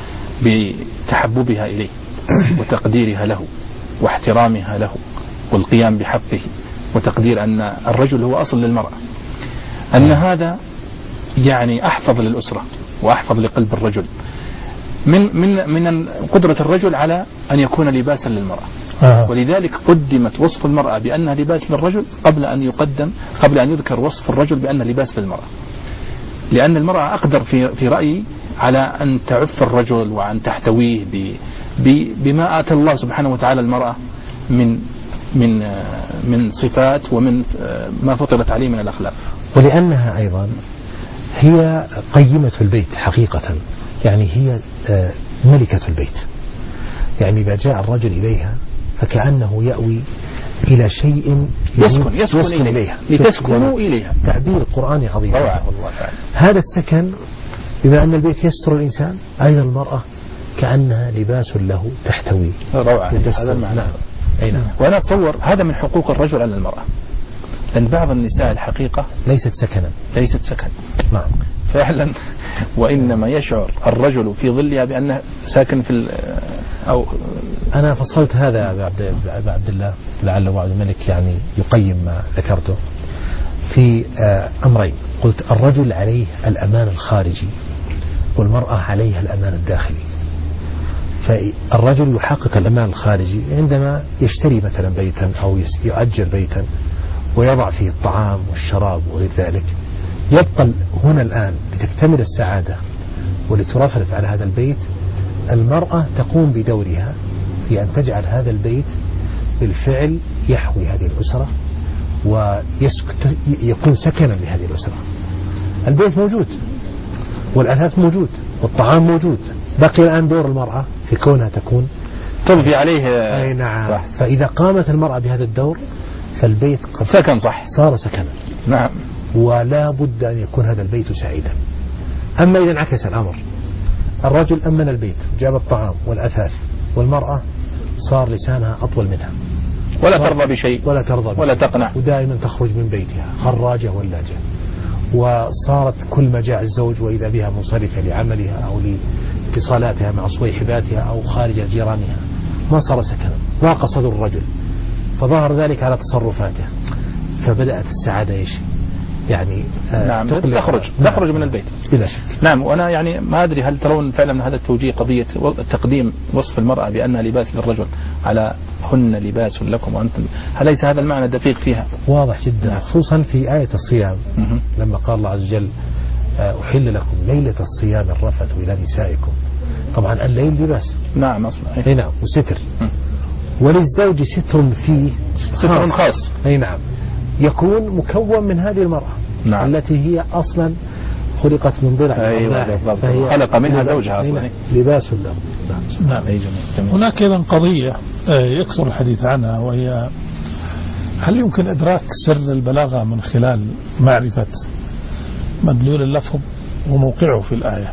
بتحببها إليه وتقديرها له واحترامها له والقيام بحقه وتقدير أن الرجل هو أصل للمرأة أن هذا يعني أحفظ للأسرة وأحفظ لقلب الرجل من من من قدرة الرجل على أن يكون لباسا للمرأة. آه. ولذلك قدمت وصف المرأة بأنها لباس للرجل قبل أن يقدم قبل أن يذكر وصف الرجل بأنه لباس للمرأة. لأن المرأة أقدر في في رأيي على أن تعف الرجل وأن تحتويه بما آتى الله سبحانه وتعالى المرأة من من من صفات ومن ما فطرت عليه من الأخلاق. ولأنها أيضا هي قيمة البيت حقيقة يعني هي ملكة البيت. يعني إذا جاء الرجل إليها فكأنه يأوي إلى شيء يسكن يسكن, يسكن إليها, إليها. لتسكنوا إليها. تعبير قرآني عظيم. والله هذا السكن بما أن البيت يستر الإنسان أيضا المرأة كأنها لباس له تحتوي. روعة. هذا المعنى. نعم. أي نعم. وأنا أتصور هذا من حقوق الرجل على المرأة لأن بعض النساء الحقيقة ليست سكنا ليست سكن. نعم. فعلا وإنما يشعر الرجل في ظلها بأنه ساكن في أو أنا فصلت هذا يا عبد الله لعل عبد الملك يعني يقيم ما ذكرته في أمرين. قلت الرجل عليه الأمان الخارجي والمرأة عليها الأمان الداخلي. فالرجل يحقق الأمان الخارجي عندما يشتري مثلا بيتا أو يؤجر بيتا ويضع فيه الطعام والشراب وغير ذلك. يبقى هنا الآن لتكتمل السعادة ولترفرف على هذا البيت المرأة تقوم بدورها في أن تجعل هذا البيت بالفعل يحوي هذه الأسرة ويكون سكنا لهذه الأسرة. البيت موجود والأثاث موجود والطعام موجود بقي الآن دور المرأة في كونها تكون تضفي عليه. أي نعم. صح. فإذا قامت المرأة بهذا الدور فالبيت قد سكن صح صار سكنا. نعم. ولا بد أن يكون هذا البيت سعيدا أما إذا انعكس الأمر، الرجل أمن البيت جاب الطعام والأثاث، والمرأة صار لسانها أطول منها ولا ترضى بشيء ولا ترضى بشيء ولا تقنع، ودائما تخرج من بيتها خراجة ولاجة، وصارت كل ما جاء الزوج وإذا بها منصرفة لعملها أو لاتصالاتها مع صويحباتها أو خارج جيرانها، ما صار سكنا، ضاق صدر الرجل، فظهر ذلك على تصرفاته، فبدأت السعادة إيش يعني آه نعم تخرج نعم تخرج من البيت بلا شك. نعم. وأنا يعني ما أدري هل ترون فعلا من هذا التوجيه قضية تقديم وصف المرأة بأنها لباس للرجل على هن لباس لكم وأنتم، أليس هذا المعنى دقيق فيها؟ واضح جدا نعم. خصوصا في آية الصيام م- لما قال الله عز وجل أحل لكم ليلة الصيام الرفث إلى نسائكم. طبعا الليل لباس نعم أصلا أي نعم وستر م. وللزوج ستر فيه ستر خاص أي نعم يكون مكون من هذه المرأة نعم. التي هي أصلا خلقت من ضلع أيوة فهي خلق منها زوجها أصلا لباس له نعم. نعم. أي جميل. هناك أيضا قضية يكثر الحديث عنها، وهي هل يمكن إدراك سر البلاغة من خلال معرفة مدلول اللفظ وموقعه في الآية،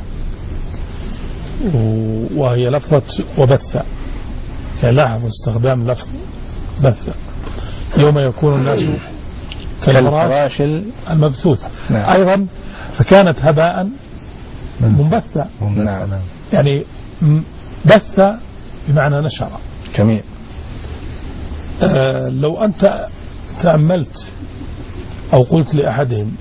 وهي لفظة وبث، يعني لاحظ استخدام لفظ بث، يوم يكون الناس كالفراش المبثوث نعم. أيضا فكانت هباء منبثة نعم. يعني بث بمعنى نشر. جميل. آه لو أنت تأملت أو قلت لأحدهم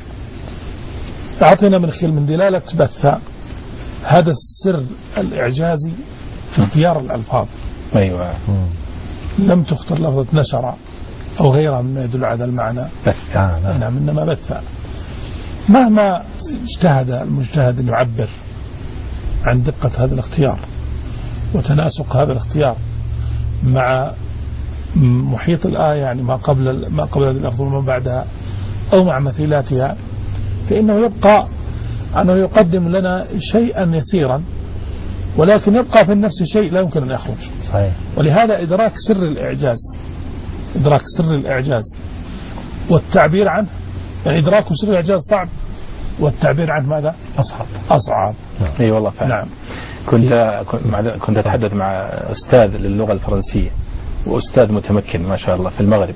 أعطينا من خلال من دلالة بث هذا السر الإعجازي في اختيار الألفاظ. أيوة. لم تختر لفظة نشر أو غيرها مما يدل على المعنى بث نعم إنما بث. مهما اجتهد المجتهد أن يعبر عن دقة هذا الاختيار وتناسق هذا الاختيار مع محيط الآية، يعني ما قبل ما قبل هذه اللفظ وما بعدها أو مع مثيلاتها، فإنه يبقى أنه يقدم لنا شيئا يسيرا، ولكن يبقى في النفس شيء لا يمكن أن يخرج. صحيح. ولهذا إدراك سر الإعجاز إدراك سر الإعجاز والتعبير عنه، يعني إدراك سر الإعجاز صعب والتعبير عنه ماذا؟ أصعب أصعب. أي أيوة والله فعلا. نعم. كنت كنت أتحدث مع أستاذ للغة الفرنسية وأستاذ متمكن ما شاء الله في المغرب،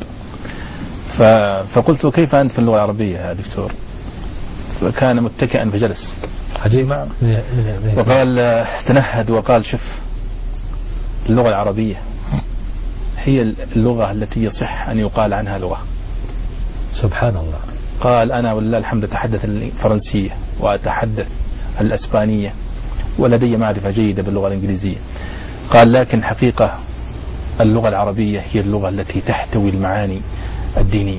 فقلت له كيف أنت في اللغة العربية يا دكتور؟ فكان متكئا فجلس عجيب معه وقال تنهد وقال شوف اللغة العربية هي اللغة التي يصح أن يقال عنها لغة. سبحان الله. قال أنا ولله الحمد أتحدث الفرنسية وأتحدث الأسبانية ولدي معرفة جيدة باللغة الإنجليزية. قال لكن حقيقة اللغة العربية هي اللغة التي تحتوي المعاني الدينية،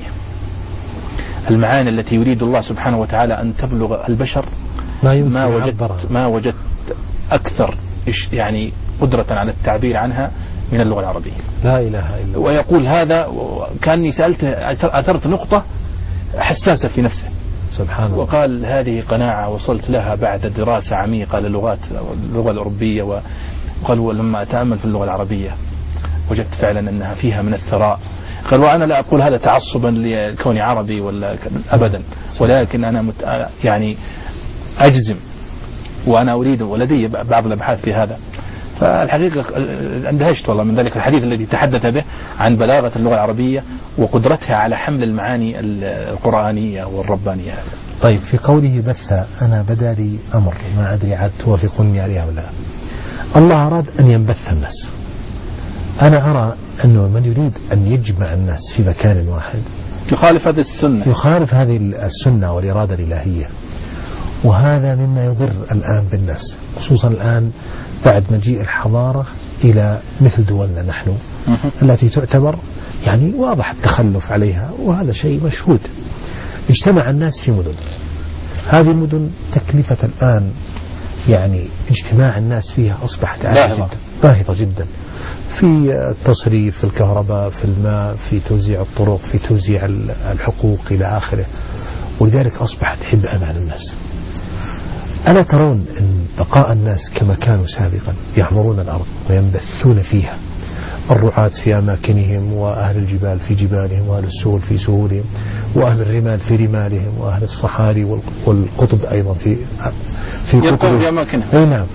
المعاني التي يريد الله سبحانه وتعالى أن تبلغ البشر. ما, ما وجدت ما وجدت أكثر يعني قدرة على التعبير عنها من اللغة العربية. لا إله إلا الله. ويقول هذا كأني سألت أثرت نقطة حساسة في نفسه. سبحان الله. وقال هذه قناعة وصلت لها بعد دراسة عميقة للغات اللغة الأوروبية، وقال لما أتأمل في اللغة العربية وجدت فعلا أنها فيها من الثراء. قال وأنا لا أقول هذا تعصبا لكوني عربي ولا أبدا، ولكن أنا مت يعني أجزم وأنا أريد ولدي بعض الأبحاث في هذا. فالحقيقة اندهشت والله من ذلك الحديث الذي تحدث به عن بلاغة اللغة العربية وقدرتها على حمل المعاني القرآنية والربانية. طيب في قوله بث أنا بدا لي أمر ما أدري عاد توافقني عليه أو لا. الله أراد أن ينبث الناس. أنا أرى أنه من يريد أن يجمع الناس في مكان واحد يخالف هذه السنة يخالف هذه السنة والإرادة الإلهية، وهذا مما يضر الآن بالناس، خصوصا الآن بعد مجيء الحضارة إلى مثل دولنا نحن التي تعتبر يعني واضح التخلف عليها، وهذا شيء مشهود. اجتمع الناس في مدن، هذه المدن تكلفة الآن يعني اجتماع الناس فيها أصبحت عالية جدا باهظة جدا، في التصريف، في الكهرباء، في الماء، في توزيع الطرق، في توزيع الحقوق إلى آخره، ولذلك أصبحت حبئا على الناس. ألا ترون أن بقاء الناس كما كانوا سابقا يعمرون الأرض وينبثون فيها الرعاة في أماكنهم، وأهل الجبال في جبالهم، وأهل السهول في سهولهم، وأهل الرمال في رمالهم، وأهل الصحاري والقطب أيضا في في قطبهم في أماكنهم. أي نعم،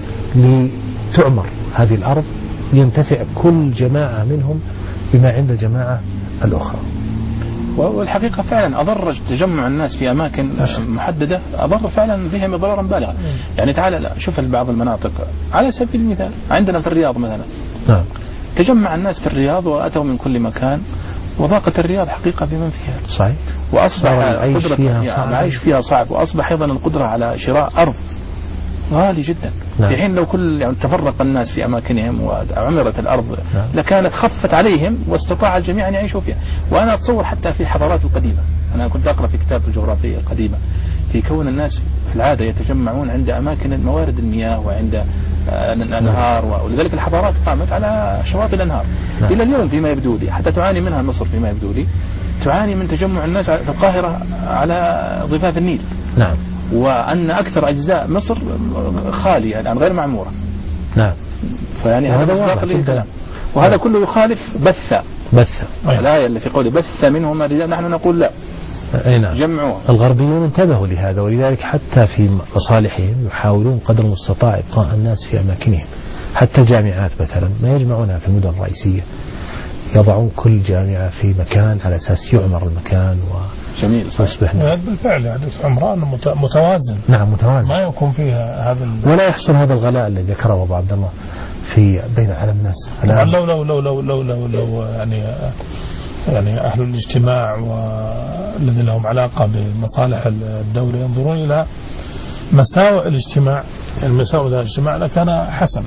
لتؤمر هذه الأرض ينتفع كل جماعة منهم بما عند الجماعة الأخرى. والحقيقة فعلا أضر تجمع الناس في أماكن محددة، أضر فعلا بهم ضررا بالغا. يعني تعال شوف بعض المناطق على سبيل المثال عندنا في الرياض مثلا، نعم، تجمع الناس في الرياض وأتوا من كل مكان، وضاقت الرياض حقيقة بمن فيها. صحيح. وأصبح العيش فيها صعب. العيش فيها صعب، وأصبح أيضا القدرة على شراء أرض غالي جدا. نعم. في حين لو كل يعني تفرق الناس في أماكنهم وعمرت الأرض، نعم، لكانت خفت عليهم واستطاع الجميع أن يعيشوا فيها. وأنا أتصور حتى في الحضارات القديمة، أنا كنت أقرأ في كتاب الجغرافيا القديمة في كون الناس في العادة يتجمعون عند أماكن موارد المياه وعند الأنهار، ولذلك الحضارات قامت على شواطئ الأنهار. نعم. إلى اليوم فيما يبدو لي، حتى تعاني منها مصر فيما يبدو لي، تعاني من تجمع الناس في القاهرة على ضفاف النيل. نعم. وأن أكثر أجزاء مصر خالية الآن غير معمورة. نعم. فيعني هذا واضح جدا، وهذا كله يخالف بث بث الآية اللي في قوله بث منهم رجال، نحن نقول لا. أي نعم. جمعوها. الغربيون انتبهوا لهذا، ولذلك حتى في مصالحهم يحاولون قدر المستطاع إبقاء الناس في أماكنهم. حتى الجامعات مثلا ما يجمعونها في المدن الرئيسية، يضعون كل جامعة في مكان على أساس يعمر المكان و جميل. ويصبح. بالفعل يعني عمران متوازن. نعم متوازن، ما يكون فيها هذا ال... ولا يحصل هذا الغلاء الذي ذكره أبو عبد الله في بين على الناس. طبعا لو لو لو لو لو لو, لو يعني يعني أهل الاجتماع والذين لهم علاقة بمصالح الدولة ينظرون إلى مساوئ الاجتماع، يعني مساوئ الاجتماع لكان حسنا.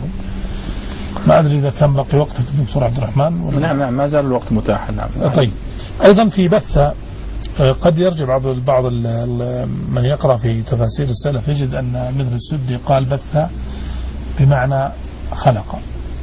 ما أدري إذا كان بقي وقت الدكتور عبد الرحمن. نعم نعم ما زال الوقت متاحا. نعم. طيب أيضا في بث قد يرجع بعض بعض من يقرأ في تفاسير السلف يجد أن مثل السدي قال بث بمعنى خلق،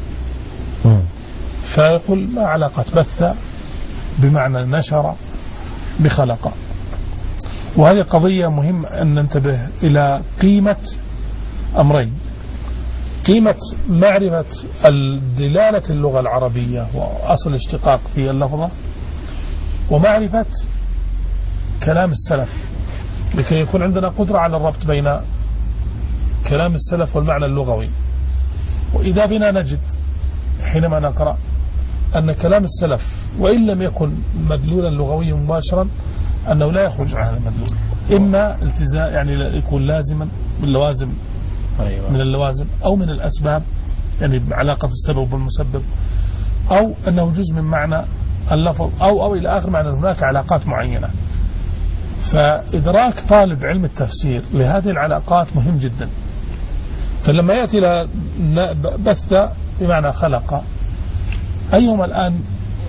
فيقول ما علاقة بث بمعنى نشر بخلق. وهذه قضية مهم أن ننتبه إلى قيمة أمرين: قيمة معرفة دلالة اللغة العربية وأصل اشتقاق في اللفظة، ومعرفة كلام السلف لكي يكون عندنا قدرة على الربط بين كلام السلف والمعنى اللغوي. وإذا بنا نجد حينما نقرأ أن كلام السلف وإن لم يكن مدلولا لغويا مباشرا أنه لا يخرج عن المدلول، إما التزام يعني يكون لازما من اللوازم من اللوازم أو من الأسباب، يعني علاقة السبب والمسبب، أو أنه جزء من معنى اللفظ أو أو إلى آخر معنى. هناك علاقات معينة، فإدراك طالب علم التفسير لهذه العلاقات مهم جدا. فلما يأتي ل بث بمعنى خلق، أيهما الآن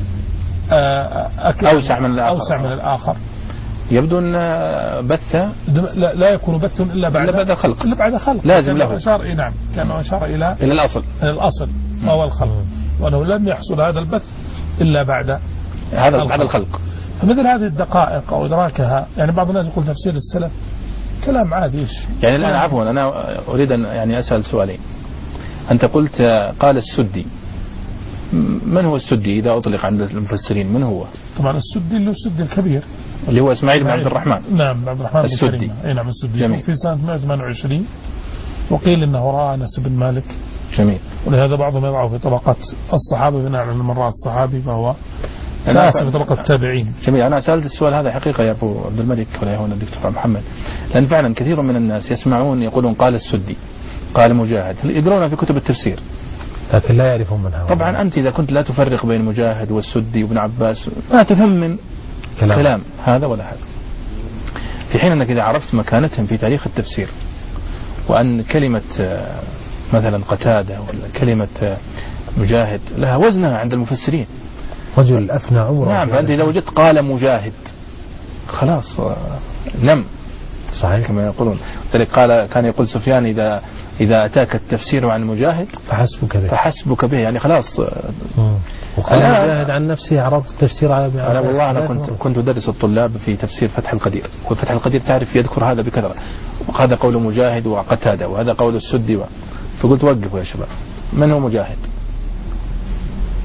أوسع من الآخر؟ أوسع من الآخر. يبدو أن بث لا, لا يكون بث إلا بعد إلا بعد خلق، إلا بعد خلق لازم له. أشار إيه نعم كان أشار إلى إلى الأصل إلى الأصل وهو الخلق، وأنه لم يحصل هذا البث إلا بعد هذا بعد الخلق. فمثل هذه الدقائق أو إدراكها، يعني بعض الناس يقول تفسير السلف كلام عادي. إيش يعني الآن عفوا أنا أريد أن يعني أسأل سؤالين. أنت قلت قال السدي، من هو السدي إذا أطلق عند المفسرين؟ من هو؟ طبعا السدي اللي هو السدي الكبير اللي هو إسماعيل بن عبد الرحمن. نعم عبد الرحمن السدي. أي نعم السدي في سنة مئة وثمانية وعشرين، وقيل إنه رأى أنس بن مالك. جميل. ولهذا بعضهم يضعه في طبقة الصحابة بناء على من رأى الصحابي فهو ساسف في طبقة التابعين. جميل. أنا سألت السؤال هذا حقيقة يا أبو عبد الملك ولا هون الدكتور محمد، لأن فعلا كثير من الناس يسمعون يقولون قال السدي قال مجاهد، يقرون في كتب التفسير لكن لا يعرفون منها. طبعا أنت إذا كنت لا تفرق بين مجاهد والسدي وابن عباس ما تثمن كلام. كلام هذا ولا هذا، في حين أنك إذا عرفت مكانتهم في تاريخ التفسير، وأن كلمة مثلا قتادة ولا كلمة مجاهد لها وزنها عند المفسرين. رجل أفنى عمره. نعم. فأنت إذا وجدت قال مجاهد خلاص نم. صحيح كما يقولون. ذلك قال كان يقول سفيان إذا إذا أتاك التفسير عن مجاهد فحسبك به فحسبك به يعني خلاص. وقال مجاهد عن نفسه عرض التفسير على أنا والله أنا كنت كنت أدرس الطلاب في تفسير فتح القدير، وفتح القدير تعرف يذكر هذا بكثرة، وهذا قول مجاهد وقتادة وهذا قول السدي و... فقلت وقفوا يا شباب، من هو مجاهد؟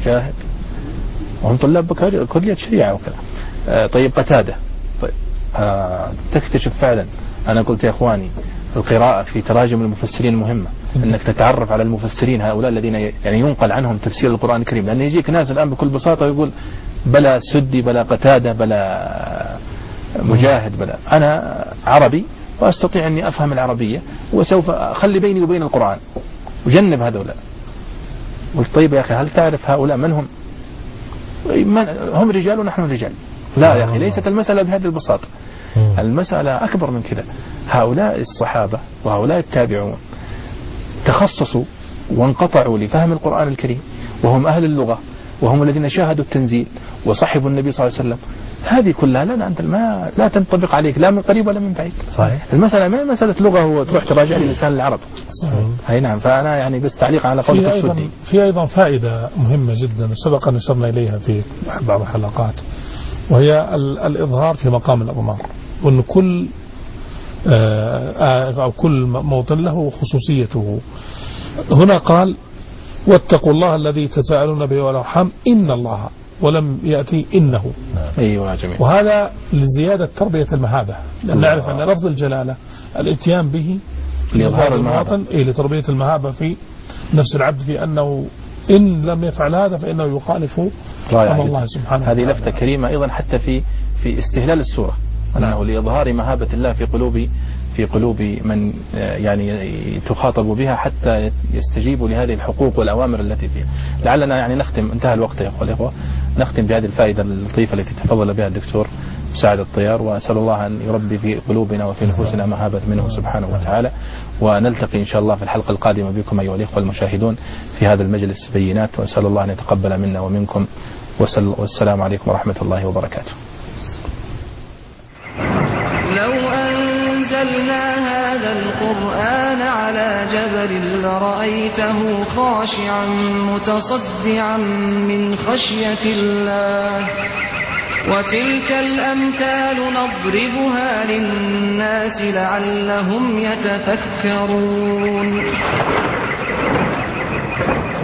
مجاهد وهم طلاب كلية شريعة وكذا. آه طيب قتادة، طيب آه تكتشف فعلا، أنا قلت يا إخواني القراءة في تراجم المفسرين مهمة، أنك تتعرف على المفسرين هؤلاء الذين يعني ينقل عنهم تفسير القرآن الكريم، لأن يجيك ناس الآن بكل بساطة يقول بلا سدي بلا قتادة بلا مجاهد بلا، أنا عربي وأستطيع أني أفهم العربية وسوف أخلي بيني وبين القرآن وجنب هؤلاء. قلت طيب يا أخي هل تعرف هؤلاء من هم؟ من هم رجال ونحن رجال. لا يا أخي ليست المسألة بهذه البساطة، المسألة أكبر من كذا. هؤلاء الصحابة وهؤلاء التابعون تخصصوا وانقطعوا لفهم القرآن الكريم، وهم أهل اللغة، وهم الذين شاهدوا التنزيل وصحبوا النبي صلى الله عليه وسلم. هذه كلها لا أنت ما لا تنطبق عليك لا من قريب ولا من بعيد. صحيح. المسألة ما مسألة لغة وتروح تراجع لسان العرب. صحيح. هاي نعم. فأنا يعني بس تعليق على قول السدي. في أيضا فائدة مهمة جدا سبق أن أشرنا إليها في بعض الحلقات، وهي الإظهار في مقام الأضمار، وأن كل أو كل موطن له خصوصيته. هنا قال واتقوا الله الذي تساءلون به والأرحام إن الله، ولم يأتي إنه. أيوة جميل. وهذا لزيادة تربية المهابة، لأن نعرف أن لفظ الجلالة الاتيان به لإظهار المهابة، إيه لتربية المهابة في نفس العبد، في أنه إن لم يفعل هذا فإنه يخالف أمر الله سبحانه. هذه لفتة كريمة أيضا حتى في في استهلال السورة، أنه لإظهار مهابة الله في قلوب في قلوب من يعني تخاطب بها حتى يستجيبوا لهذه الحقوق والأوامر التي فيها. لعلنا يعني نختم، انتهى الوقت يا أخوة، نختم بهذه الفائدة اللطيفة التي تفضل بها الدكتور مساعد الطيار، وأسأل الله أن يربي في قلوبنا وفي نفوسنا مهابة منه سبحانه وتعالى. ونلتقي إن شاء الله في الحلقة القادمة بكم أيها الإخوة المشاهدون في هذا المجلس بينات، وأسأل الله أن يتقبل منا ومنكم، والسلام عليكم ورحمة الله وبركاته. لو أنزلنا هذا القرآن على جبل لرأيته خاشعا متصدعا من خشية الله، وتلك الأمثال نضربها للناس لعلهم يتفكرون.